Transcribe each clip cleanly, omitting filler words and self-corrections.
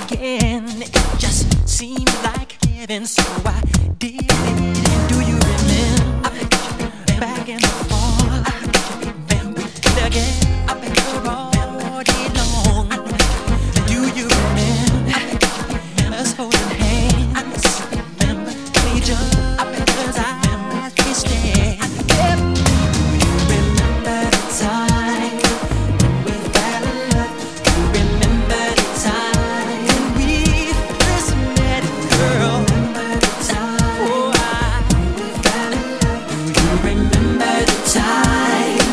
began, it just seemed like heaven, so I did it. Do you remember back in the fall? Together all day long. Do you remember us holding hands? Each other's eyes we stare. Do you remember the time we fell in love? Do you remember the time when we first met, girl? Oh, we fell in love. Do you remember the time?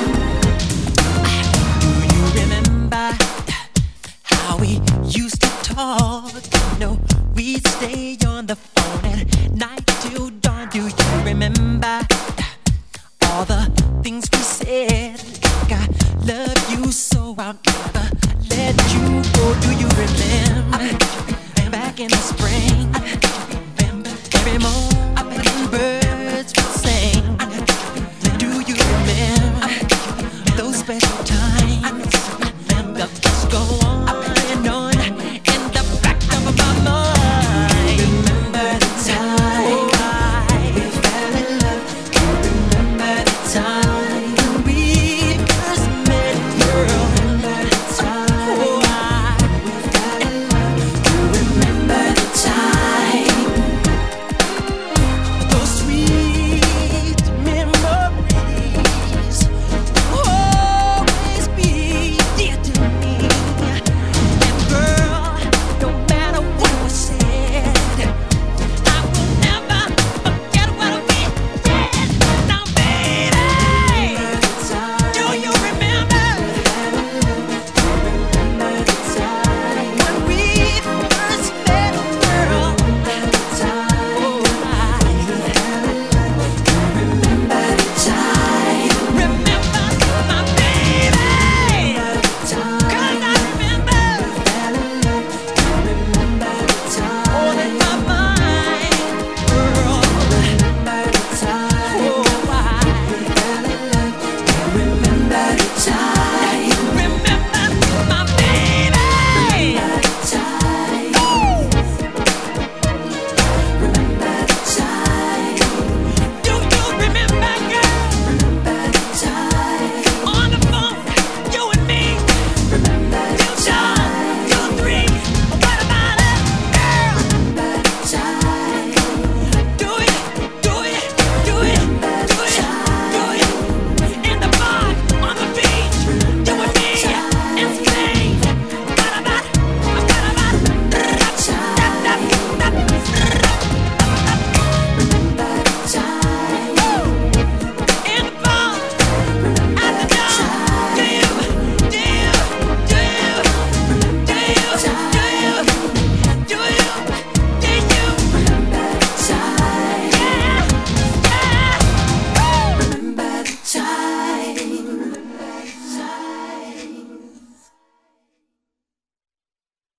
Do you remember how we used to talk? No, we'd stay on the phone at night till dawn. Do you remember all the things we said? Like I love you so I'll never let you go. Do you remember back in the spring